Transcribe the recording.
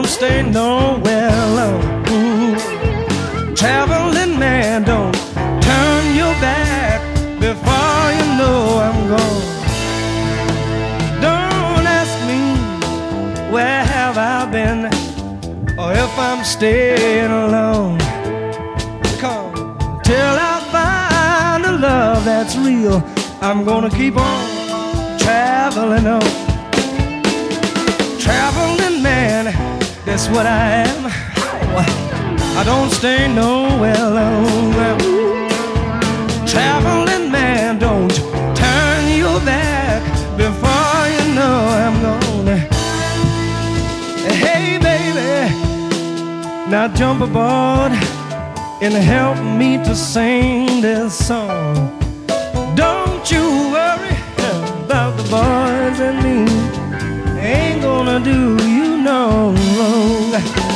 stay nowhere alone. Traveling man, don't turn your back before you know I'm gone. Don't ask me where have I been or if I'm staying alone. Come till I find a love that's real, I'm gonna keep on traveling on. Traveling man, that's what I am. I don't stay nowhere alone. Traveling man, don't turn your back before you know I'm gone. Hey baby, now jump aboard and help me to sing this song. Don't you worry about the boys and me, ain't gonna do you no wrong.